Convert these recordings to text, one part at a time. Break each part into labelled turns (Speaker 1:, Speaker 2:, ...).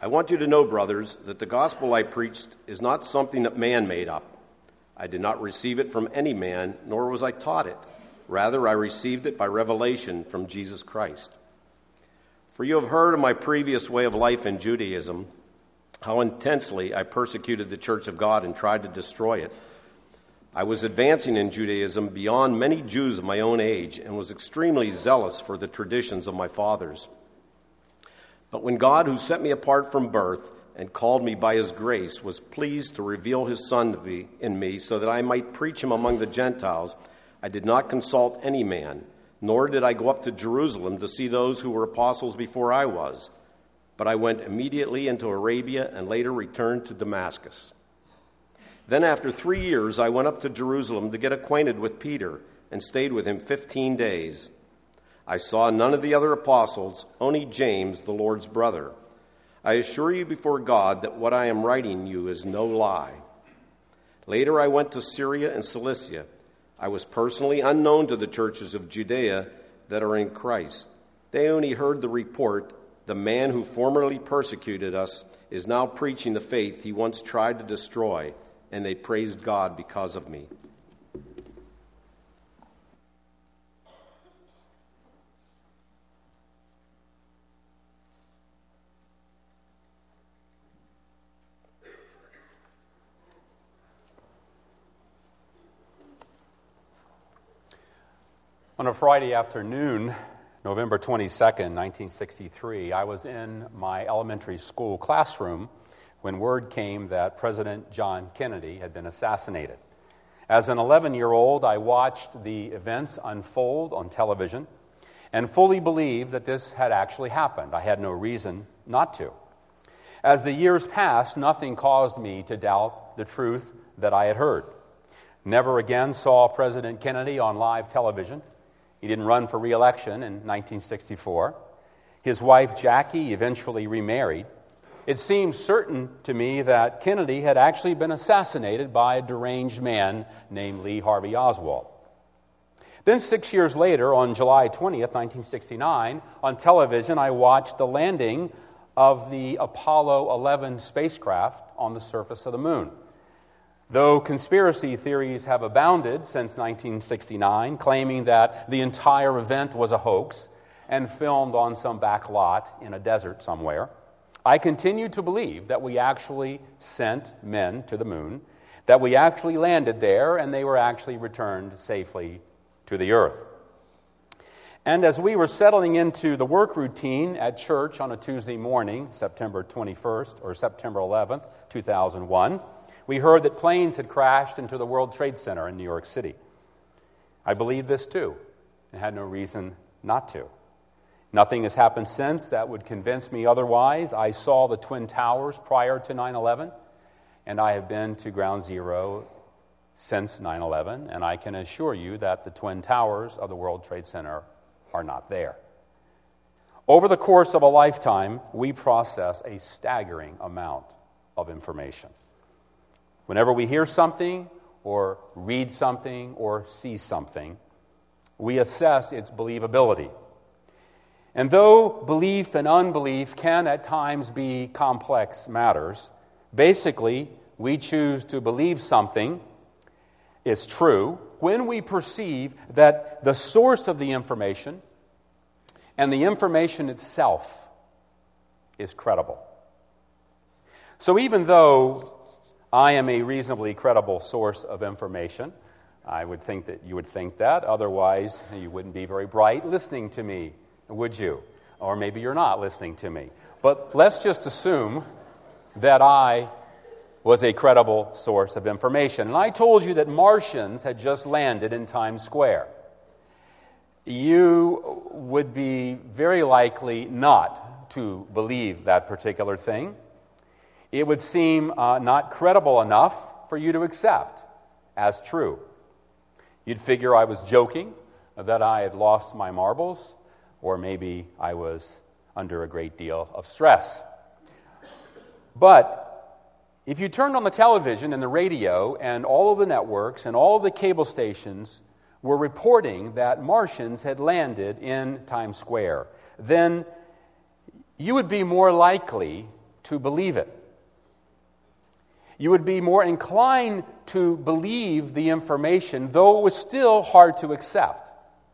Speaker 1: I want you to know, brothers, that the gospel I preached is not something that man made up. I did not receive it from any man, nor was I taught it. Rather, I received it by revelation from Jesus Christ. For you have heard of my previous way of life in Judaism, how intensely I persecuted the church of God and tried to destroy it. I was advancing in Judaism beyond many Jews of my own age and was extremely zealous for the traditions of my fathers. But when God, who set me apart from birth and called me by his grace, was pleased to reveal his Son to me in me so that I might preach him among the Gentiles, I did not consult any man, nor did I go up to Jerusalem to see those who were apostles before I was. But I went immediately into Arabia and later returned to Damascus. Then after 3 years I went up to Jerusalem to get acquainted with Peter and stayed with him 15 days. I saw none of the other apostles, only James, the Lord's brother. I assure you before God that what I am writing you is no lie. Later I went to Syria and Cilicia. I was personally unknown to the churches of Judea that are in Christ. They only heard the report, the man who formerly persecuted us is now preaching the faith he once tried to destroy, and they praised God because of me.
Speaker 2: On a Friday afternoon, November 22nd, 1963, I was in my elementary school classroom when word came that President John Kennedy had been assassinated. As an 11-year-old, I watched the events unfold on television and fully believed that this had actually happened. I had no reason not to. As the years passed, nothing caused me to doubt the truth that I had heard. Never again saw President Kennedy on live television. He didn't run for re-election in 1964. His wife, Jackie, eventually remarried. It seemed certain to me that Kennedy had actually been assassinated by a deranged man named Lee Harvey Oswald. Then 6 years later, on July 20th, 1969, on television, I watched the landing of the Apollo 11 spacecraft on the surface of the moon. Though conspiracy theories have abounded since 1969, claiming that the entire event was a hoax and filmed on some back lot in a desert somewhere, I continue to believe that we actually sent men to the moon, that we actually landed there, and they were actually returned safely to the earth. And as we were settling into the work routine at church on a Tuesday morning, September 21st or September 11th, 2001, we heard that planes had crashed into the World Trade Center in New York City. I believed this too, and had no reason not to. Nothing has happened since that would convince me otherwise. I saw the Twin Towers prior to 9/11, and I have been to Ground Zero since 9/11, and I can assure you that the Twin Towers of the World Trade Center are not there. Over the course of a lifetime, we process a staggering amount of information. Whenever we hear something, or read something, or see something, we assess its believability. And though belief and unbelief can at times be complex matters, basically, we choose to believe something is true when we perceive that the source of the information and the information itself is credible. So even though I am a reasonably credible source of information, I would think that you would think that. Otherwise, you wouldn't be very bright listening to me, would you? Or maybe you're not listening to me. But let's just assume that I was a credible source of information. And I told you that Martians had just landed in Times Square. You would be very likely not to believe that particular thing. It would seem not credible enough for you to accept as true. You'd figure I was joking, that I had lost my marbles, or maybe I was under a great deal of stress. But if you turned on the television and the radio and all of the networks and all of the cable stations were reporting that Martians had landed in Times Square, then you would be more likely to believe it. You would be more inclined to believe the information, though it was still hard to accept.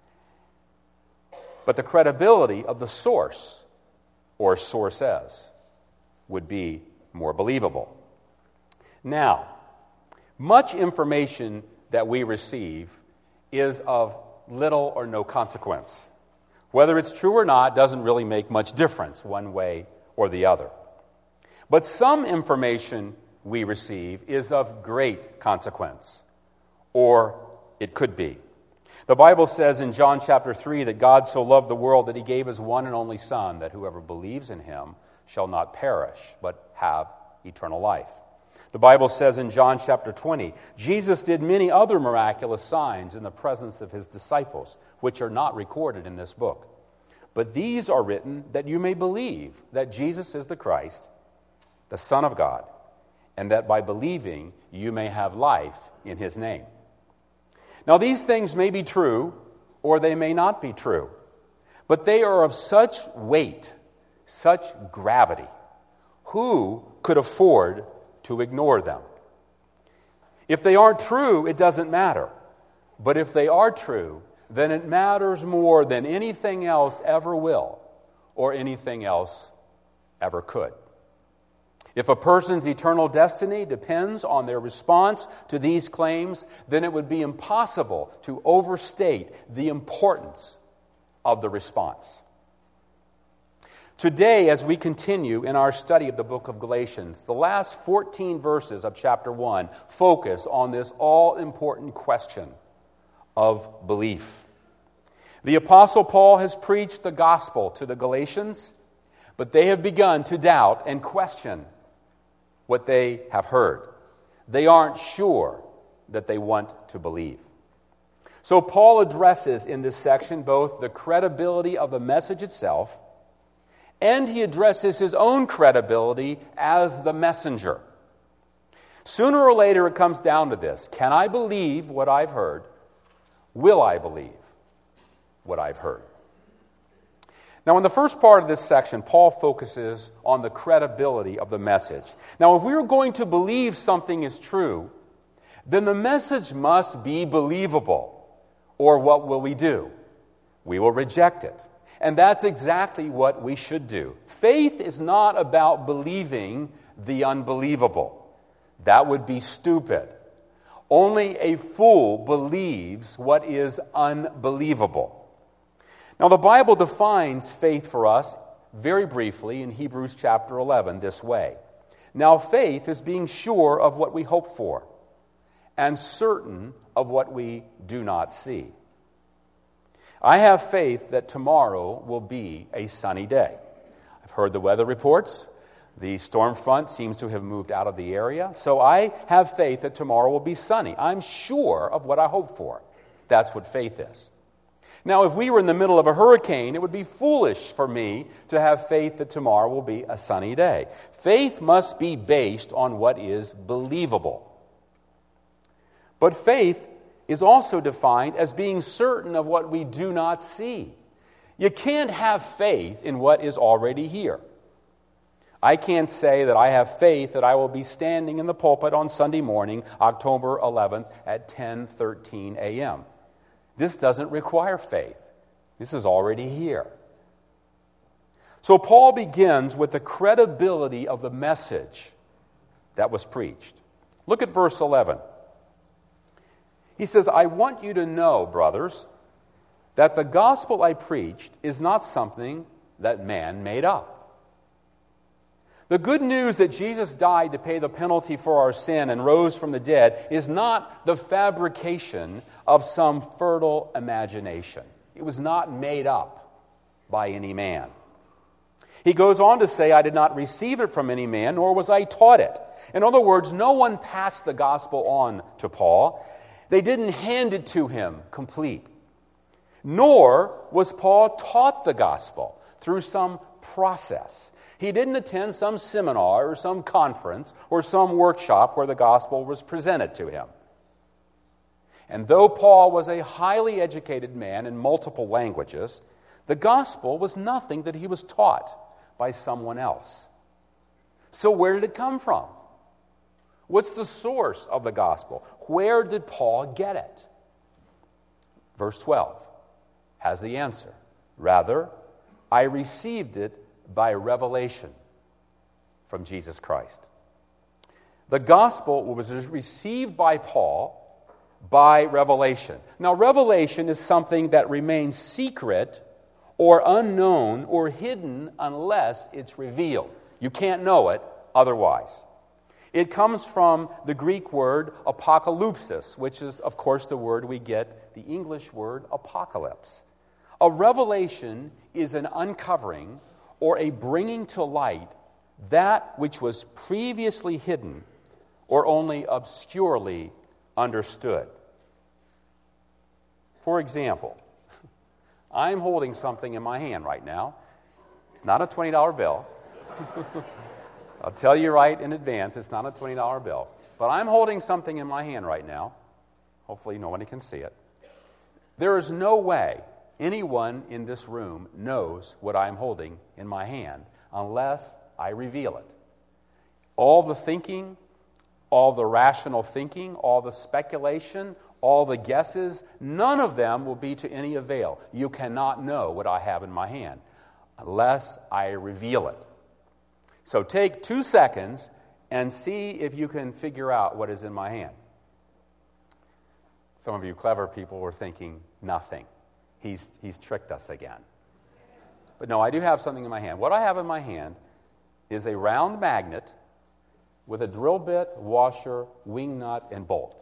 Speaker 2: But the credibility of the source, or sources, would be more believable. Now, much information that we receive is of little or no consequence. Whether it's true or not doesn't really make much difference one way or the other. But some information we receive is of great consequence, or it could be. The Bible says in John chapter 3 that God so loved the world that he gave his one and only Son, that whoever believes in him shall not perish, but have eternal life. The Bible says in John chapter 20, Jesus did many other miraculous signs in the presence of his disciples, which are not recorded in this book. But these are written that you may believe that Jesus is the Christ, the Son of God, and that by believing you may have life in his name. Now these things may be true, or they may not be true, but they are of such weight, such gravity. Who could afford to ignore them? If they aren't true, it doesn't matter. But if they are true, then it matters more than anything else ever will, or anything else ever could. If a person's eternal destiny depends on their response to these claims, then it would be impossible to overstate the importance of the response. Today, as we continue in our study of the book of Galatians, the last 14 verses of chapter 1 focus on this all-important question of belief. The Apostle Paul has preached the gospel to the Galatians, but they have begun to doubt and question what they have heard. They aren't sure that they want to believe. So Paul addresses in this section both the credibility of the message itself, and he addresses his own credibility as the messenger. Sooner or later it comes down to this: can I believe what I've heard? Will I believe what I've heard? Now, in the first part of this section, Paul focuses on the credibility of the message. Now, if we are going to believe something is true, then the message must be believable. Or what will we do? We will reject it. And that's exactly what we should do. Faith is not about believing the unbelievable. That would be stupid. Only a fool believes what is unbelievable. Now, the Bible defines faith for us very briefly in Hebrews chapter 11 this way. Now, faith is being sure of what we hope for and certain of what we do not see. I have faith that tomorrow will be a sunny day. I've heard the weather reports. The storm front seems to have moved out of the area. So I have faith that tomorrow will be sunny. I'm sure of what I hope for. That's what faith is. Now, if we were in the middle of a hurricane, it would be foolish for me to have faith that tomorrow will be a sunny day. Faith must be based on what is believable. But faith is also defined as being certain of what we do not see. You can't have faith in what is already here. I can't say that I have faith that I will be standing in the pulpit on Sunday morning, October 11th at 10:13 a.m. This doesn't require faith. This is already here. So Paul begins with the credibility of the message that was preached. Look at verse 11. He says, I want you to know, brothers, that the gospel I preached is not something that man made up. The good news that Jesus died to pay the penalty for our sin and rose from the dead is not the fabrication of some fertile imagination. It was not made up by any man. He goes on to say, I did not receive it from any man, nor was I taught it. In other words, no one passed the gospel on to Paul. They didn't hand it to him complete. Nor was Paul taught the gospel through some process. He didn't attend some seminar or some conference or some workshop where the gospel was presented to him. And though Paul was a highly educated man in multiple languages, the gospel was nothing that he was taught by someone else. So where did it come from? What's the source of the gospel? Where did Paul get it? Verse 12 has the answer. Rather, I received it by revelation from Jesus Christ. The gospel was received by Paul by revelation. Now, revelation is something that remains secret or unknown or hidden unless it's revealed. You can't know it otherwise. It comes from the Greek word apokalypsis, which is, of course, the word we get the English word apocalypse. A revelation is an uncovering or a bringing to light that which was previously hidden or only obscurely understood. For example, I'm holding something in my hand right now. It's not a $20 bill. I'll tell you right in advance, it's not a $20 bill. But I'm holding something in my hand right now. Hopefully nobody can see it. There is no way anyone in this room knows what I'm holding in my hand unless I reveal it. All the thinking, all the rational thinking, all the speculation, all the guesses, none of them will be to any avail. You cannot know what I have in my hand unless I reveal it. So take 2 seconds and see if you can figure out what is in my hand. Some of you clever people were thinking, nothing. He's tricked us again. But no, I do have something in my hand. What I have in my hand is a round magnet with a drill bit, washer, wing nut, and bolt.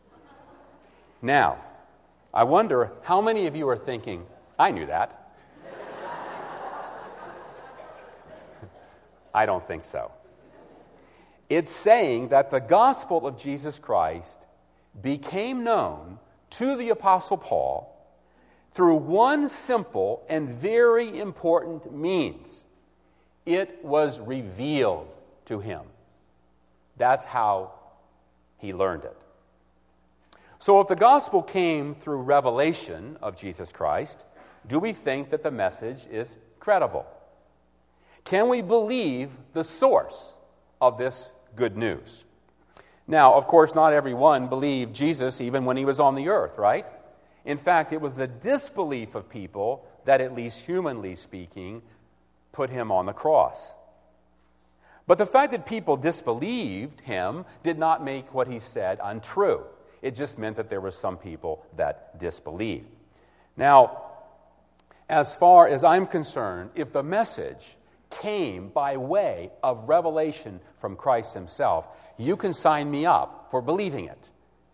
Speaker 2: Now, I wonder how many of you are thinking, I knew that. I don't think so. It's saying that the gospel of Jesus Christ became known to the Apostle Paul through one simple and very important means. It was revealed to him. That's how he learned it. So if the gospel came through revelation of Jesus Christ, do we think that the message is credible? Can we believe the source of this good news? Now, of course, not everyone believed Jesus even when he was on the earth, right? In fact, it was the disbelief of people that, at least humanly speaking, put him on the cross. But the fact that people disbelieved him did not make what he said untrue. It just meant that there were some people that disbelieved. Now, as far as I'm concerned, if the message came by way of revelation from Christ himself, you can sign me up for believing it.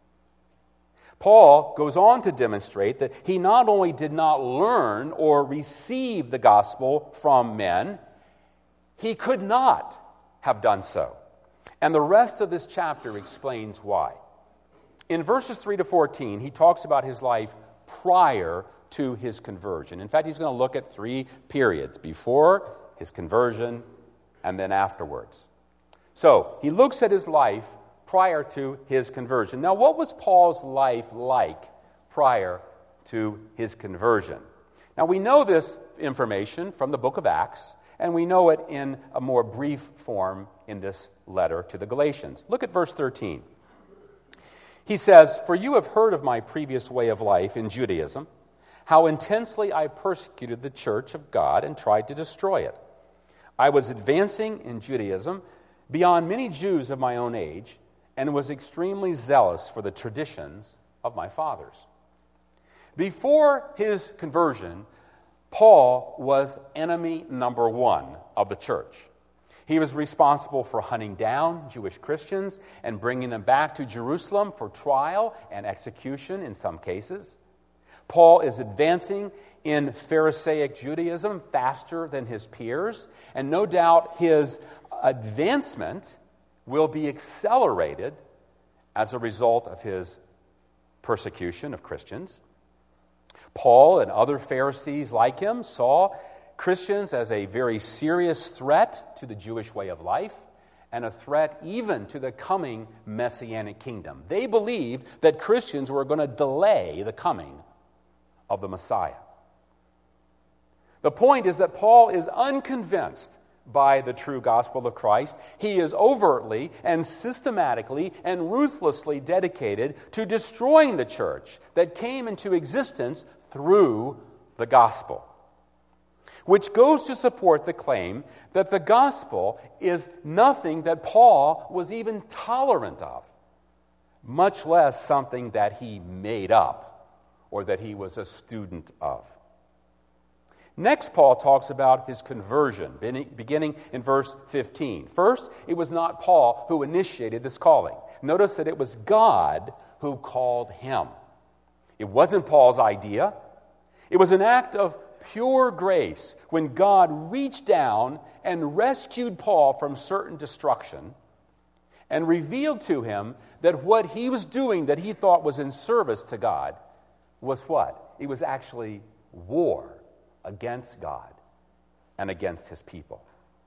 Speaker 2: Paul goes on to demonstrate that he not only did not learn or receive the gospel from men, he could not have done so. And the rest of this chapter explains why. In verses 3 to 14, he talks about his life prior to his conversion. In fact, he's going to look at 3 periods: before his conversion and then afterwards. So, he looks at his life prior to his conversion. Now, what was Paul's life like prior to his conversion? Now, we know this information from the book of Acts, and we know it in a more brief form in this letter to the Galatians. Look at verse 13. He says, "For you have heard of my previous way of life in Judaism, how intensely I persecuted the church of God and tried to destroy it. I was advancing in Judaism beyond many Jews of my own age and was extremely zealous for the traditions of my fathers." Before his conversion, Paul was enemy number 1 of the church. He was responsible for hunting down Jewish Christians and bringing them back to Jerusalem for trial and execution in some cases. Paul is advancing in Pharisaic Judaism faster than his peers, and no doubt his advancement will be accelerated as a result of his persecution of Christians. Paul and other Pharisees like him saw Christians as a very serious threat to the Jewish way of life and a threat even to the coming Messianic kingdom. They believed that Christians were going to delay the coming of the Messiah. The point is that Paul is unconvinced by the true gospel of Christ, he is overtly and systematically and ruthlessly dedicated to destroying the church that came into existence through the gospel. Which goes to support the claim that the gospel is nothing that Paul was even tolerant of, much less something that he made up or that he was a student of. Next, Paul talks about his conversion, beginning in verse 15. First, it was not Paul who initiated this calling. Notice that it was God who called him. It wasn't Paul's idea. It was an act of pure grace when God reached down and rescued Paul from certain destruction and revealed to him that what he was doing that he thought was in service to God was what? It was actually war against God and against his people.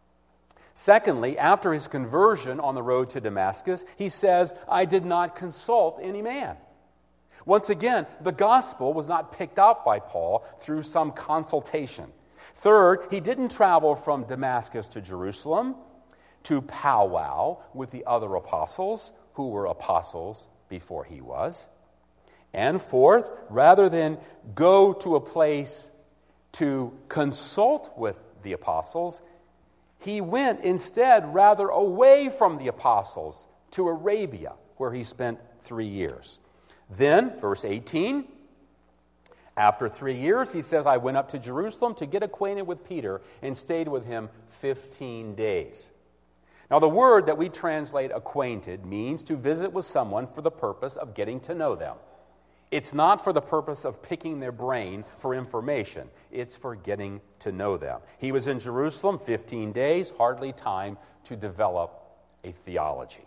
Speaker 2: Secondly, after his conversion on the road to Damascus, he says, I did not consult any man. Once again, the gospel was not picked up by Paul through some consultation. Third, he didn't travel from Damascus to Jerusalem to powwow with the other apostles who were apostles before he was. And fourth, rather than go to a place to consult with the apostles, he went instead rather away from the apostles to Arabia, where he spent 3 years. Then, verse 18, after 3 years, he says, I went up to Jerusalem to get acquainted with Peter and stayed with him 15 days. Now, the word that we translate acquainted means to visit with someone for the purpose of getting to know them. It's not for the purpose of picking their brain for information. It's for getting to know them. He was in Jerusalem 15 days, hardly time to develop a theology.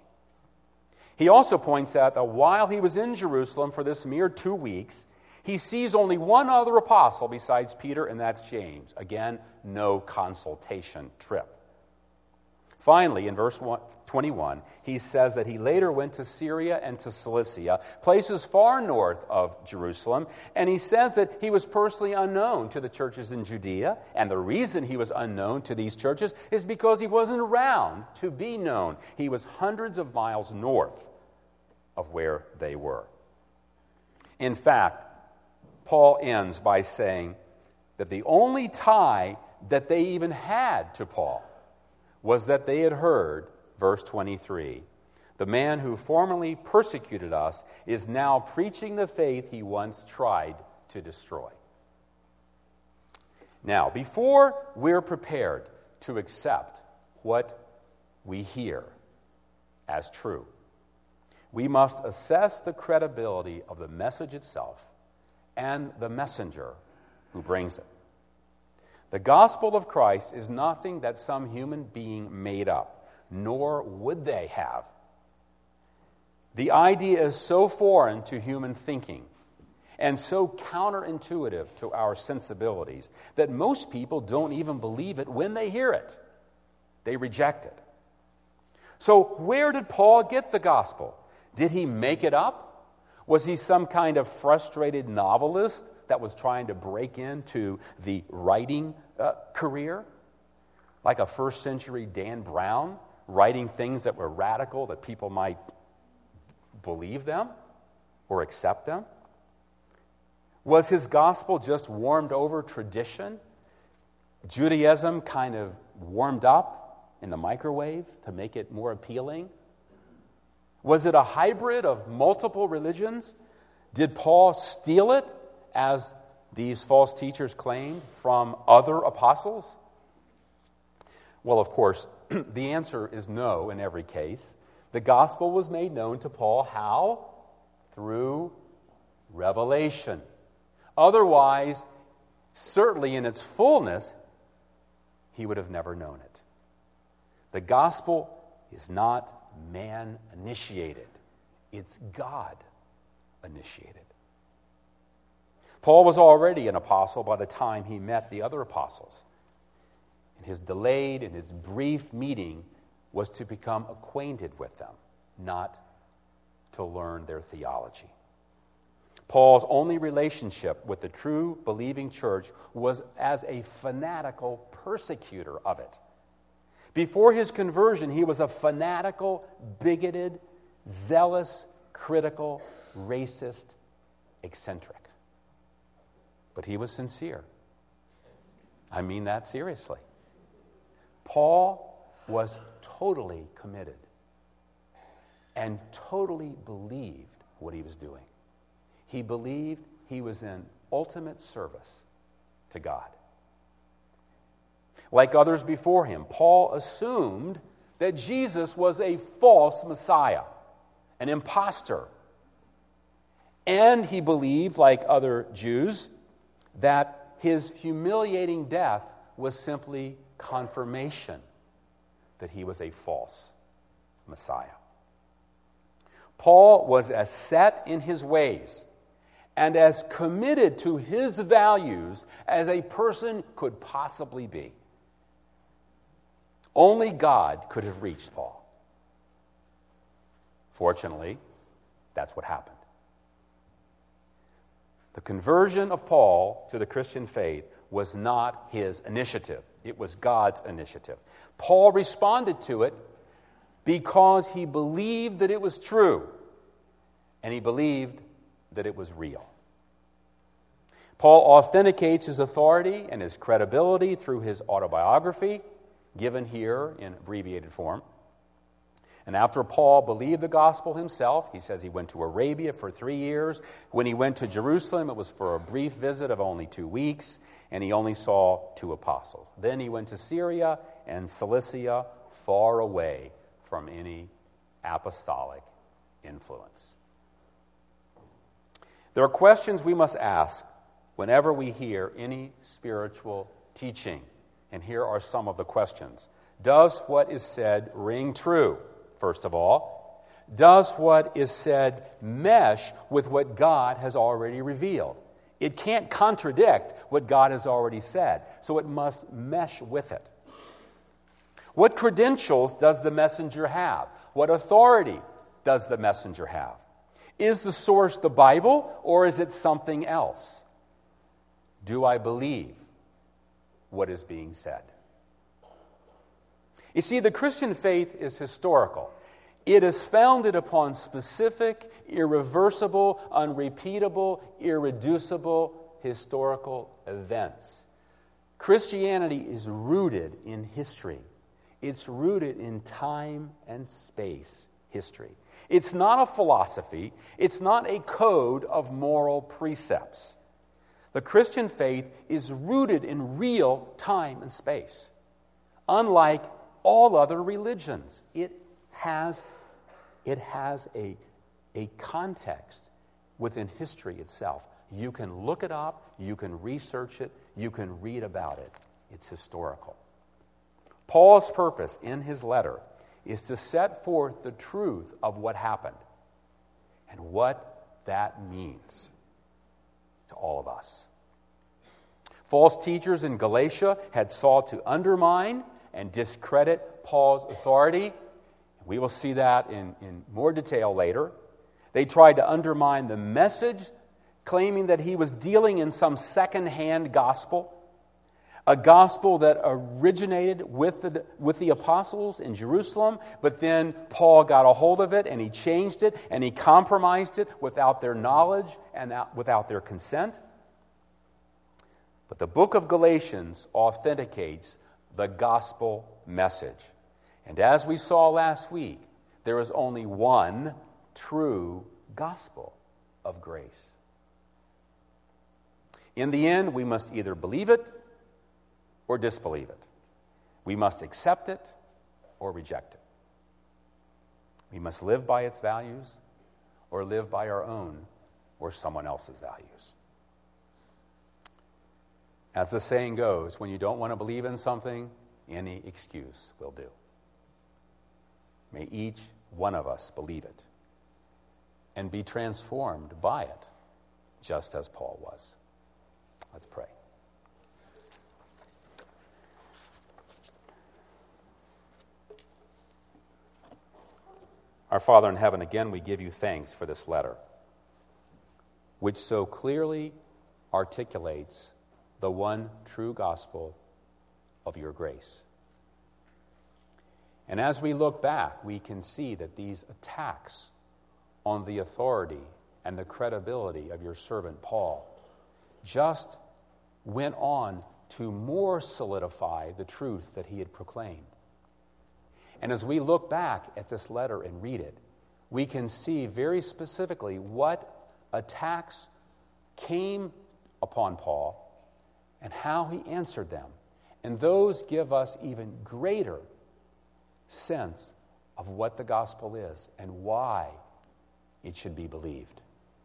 Speaker 2: He also points out that while he was in Jerusalem for this mere 2 weeks, he sees only one other apostle besides Peter, and that's James. Again, no consultation trip. Finally, in verse 21, he says that he later went to Syria and to Cilicia, places far north of Jerusalem, and he says that he was personally unknown to the churches in Judea, and the reason he was unknown to these churches is because he wasn't around to be known. He was hundreds of miles north of where they were. In fact, Paul ends by saying that the only tie that they even had to Paul was that they had heard, verse 23, the man who formerly persecuted us is now preaching the faith he once tried to destroy. Now, before we're prepared to accept what we hear as true, we must assess the credibility of the message itself and the messenger who brings it. The gospel of Christ is nothing that some human being made up, nor would they have. The idea is so foreign to human thinking and so counterintuitive to our sensibilities that most people don't even believe it when they hear it. They reject it. So where did Paul get the gospel? Did he make it up? Was he some kind of frustrated novelist that was trying to break into the writing career? Like a first century Dan Brown, writing things that were radical that people might believe them or accept them? Was his gospel just warmed over tradition? Judaism kind of warmed up in the microwave to make it more appealing? Was it a hybrid of multiple religions? Did Paul steal it, as these false teachers claimed, from other apostles? Well, of course, the answer is no in every case. The gospel was made known to Paul how? Through revelation. Otherwise, certainly in its fullness, he would have never known it. The gospel is not man-initiated. It's God-initiated. Paul was already an apostle by the time he met the other apostles. And his delayed and his brief meeting was to become acquainted with them, not to learn their theology. Paul's only relationship with the true believing church was as a fanatical persecutor of it. Before his conversion, he was a fanatical, bigoted, zealous, critical, racist, eccentric. But he was sincere. I mean that seriously. Paul was totally committed and totally believed what he was doing. He believed he was in ultimate service to God. Like others before him, Paul assumed that Jesus was a false Messiah, an impostor. And he believed, like other Jews, that his humiliating death was simply confirmation that he was a false Messiah. Paul was as set in his ways and as committed to his values as a person could possibly be. Only God could have reached Paul. Fortunately, that's what happened. The conversion of Paul to the Christian faith was not his initiative. It was God's initiative. Paul responded to it because he believed that it was true, and he believed that it was real. Paul authenticates his authority and his credibility through his autobiography, given here in abbreviated form. And after Paul believed the gospel himself, he says he went to Arabia for 3 years. When he went to Jerusalem, it was for a brief visit of only 2 weeks, and he only saw 2 apostles. Then he went to Syria and Cilicia, far away from any apostolic influence. There are questions we must ask whenever we hear any spiritual teaching. And here are some of the questions. Does what is said ring true? First of all, does what is said mesh with what God has already revealed? It can't contradict what God has already said, so it must mesh with it. What credentials does the messenger have? What authority does the messenger have? Is the source the Bible, or is it something else? Do I believe what is being said? You see, the Christian faith is historical. It is founded upon specific, irreversible, unrepeatable, irreducible historical events. Christianity is rooted in history. It's rooted in time and space history. It's not a philosophy. It's not a code of moral precepts. The Christian faith is rooted in real time and space. Unlike all other religions, it has a context within history itself. You can look it up, you can research it, you can read about it. It's historical. Paul's purpose in his letter is to set forth the truth of what happened and what that means to all of us. False teachers in Galatia had sought to undermine and discredit Paul's authority. We will see that in more detail later. They tried to undermine the message, claiming that he was dealing in some second-hand gospel, a gospel that originated with the apostles in Jerusalem, but then Paul got a hold of it and he changed it and he compromised it without their knowledge and without their consent. But the book of Galatians authenticates the gospel message. And as we saw last week, there is only one true gospel of grace. In the end, we must either believe it or disbelieve it. We must accept it or reject it. We must live by its values or live by our own or someone else's values. As the saying goes, when you don't want to believe in something, any excuse will do. May each one of us believe it and be transformed by it, just as Paul was. Let's pray. Our Father in heaven, again we give you thanks for this letter, which so clearly articulates the one true gospel of your grace. And as we look back, we can see that these attacks on the authority and the credibility of your servant Paul just went on to more solidify the truth that he had proclaimed. And as we look back at this letter and read it, we can see very specifically what attacks came upon Paul and how he answered them. And those give us even greater sense of what the gospel is and why it should be believed.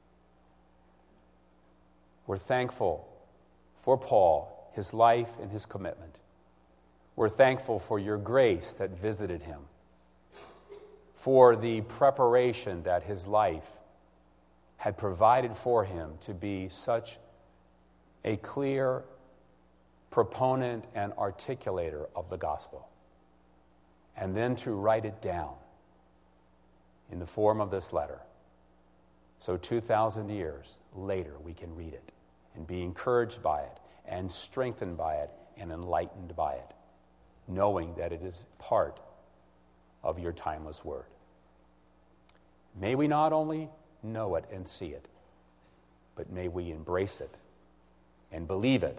Speaker 2: We're thankful for Paul, his life and his commitment. We're thankful for your grace that visited him, for the preparation that his life had provided for him to be such a clear proponent and articulator of the gospel, and then to write it down in the form of this letter. So 2,000 years later, we can read it and be encouraged by it and strengthened by it and enlightened by it, knowing that it is part of your timeless word. May we not only know it and see it, but may we embrace it and believe it,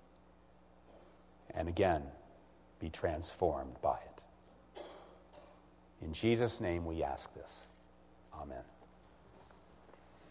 Speaker 2: and again, be transformed by it. In Jesus' name we ask this. Amen.